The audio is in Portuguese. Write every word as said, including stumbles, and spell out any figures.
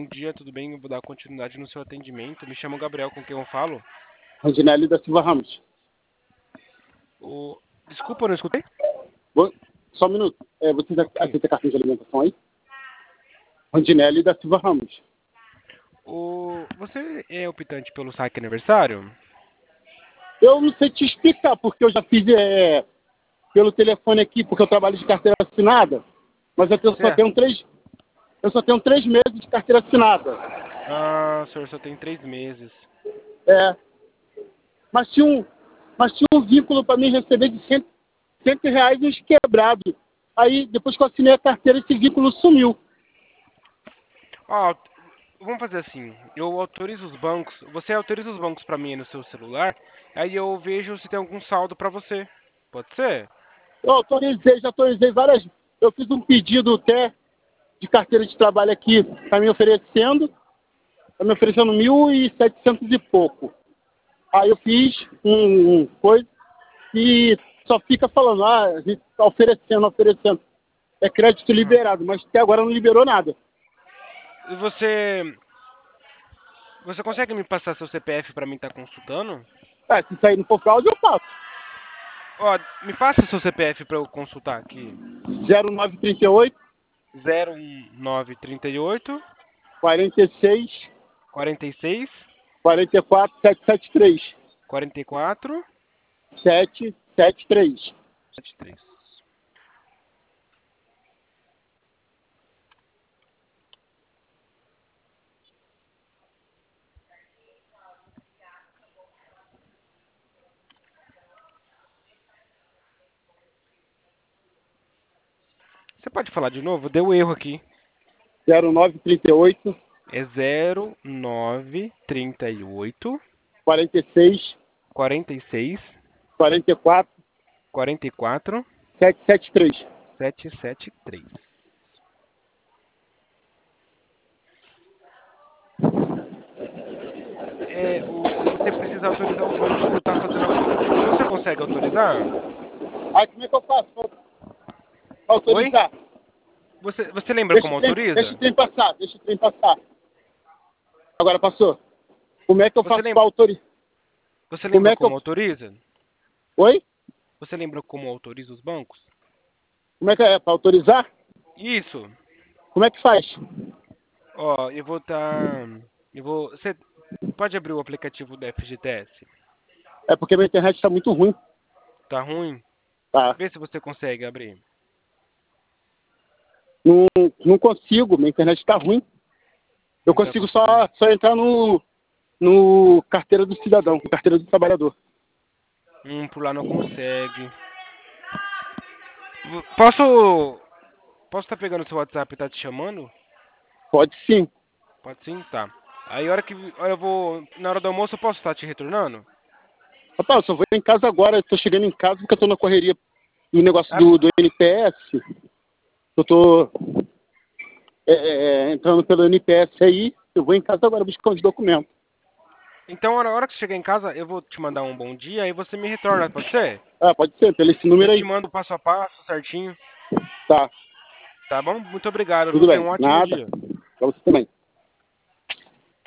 dia, tudo bem? Eu vou dar continuidade no seu atendimento. Me chamo Gabriel, com quem eu falo? Rondinelli da Silva Ramos. O... Desculpa, eu não escutei? Vou... Só um minuto. É, você aceita cartão de alimentação aí? Rondinelli da Silva Ramos. O... Você é optante pelo saque aniversário? Eu não sei te explicar, porque eu já fiz é, pelo telefone aqui, porque eu trabalho de carteira assinada, mas eu, tenho, só, Certo. tenho três, eu só tenho três meses de carteira assinada. Ah, o senhor só tem três meses. É, mas tinha um, mas tinha um vínculo para mim receber de cem, cem reais uns quebrados. Aí, depois que eu assinei a carteira, esse vínculo sumiu. Ó, vamos fazer assim. Eu autorizo os bancos. Você autoriza os bancos para mim no seu celular. Aí eu vejo se tem algum saldo para você. Pode ser? Eu autorizei, já autorizei várias. Eu fiz um pedido até de carteira de trabalho aqui, está me oferecendo, está me oferecendo mil e setecentos e pouco. Aí eu fiz um, um coisa e só fica falando, ah, a gente está oferecendo, oferecendo. É crédito liberado, mas até agora não liberou nada. E você. Você consegue me passar seu C P F para mim estar consultando? Ah, se sair no for fraude, eu passo. Ó, me passa seu C P F para eu consultar aqui. zero nove trinta e oito, zero um nove trinta e oito, quarenta e seis, quarenta e seis, quarenta e quatro, setecentos e setenta e três. quarenta e quatro, setecentos e setenta e três. setenta e três. Você pode falar de novo? Deu erro aqui. zero nove trinta e oito, É zero nove trinta e oito, quarenta e seis, quarenta e seis, quarenta e quatro, quarenta e quatro, setecentos e setenta e três. setecentos e setenta e três. É, o, você precisa autorizar os bancos por estar fazendo alguma. Você consegue autorizar? Aí como é que eu faço para Oi? autorizar? Você, você lembra Deixa como o, trem, deixa autoriza? o trem passar, deixa o trem passar. Agora passou. Como é que eu Você faço para lembra, autorizar? você Como lembra é que eu... como autoriza? Oi? Você lembra como autoriza os bancos? Como é que é? Para autorizar? Isso. Como é que faz? Ó, eu vou estar. Eu vou. Você pode abrir o aplicativo da F G T S? É porque minha internet está muito ruim. Tá ruim? Tá. Vê se você consegue abrir. Não, não consigo, minha internet está ruim. Eu Não tá consigo só, conseguindo. só entrar no, no carteira do cidadão, carteira do trabalhador. Hum, por lá não consegue. V- Posso. Posso estar pegando o seu WhatsApp e tá te chamando? Pode sim. Pode sim? Tá. Aí a hora que eu vou. Na hora do almoço eu posso estar te retornando? Rapaz, eu só vou em casa agora, estou chegando em casa porque eu estou na correria do negócio Ah, do, do N P S. Eu estou é, é, entrando pelo N P S aí, eu vou em casa agora buscar os documentos. então, na hora que você chegar em casa, eu vou te mandar um bom dia e você me retorna, pode ser? Ah, pode ser, pelo esse Eu número te aí. mando passo a passo, certinho. Tá, Tá bom? Muito obrigado, viu? tudo Tenha bem. um ótimo Nada. dia. Para você também.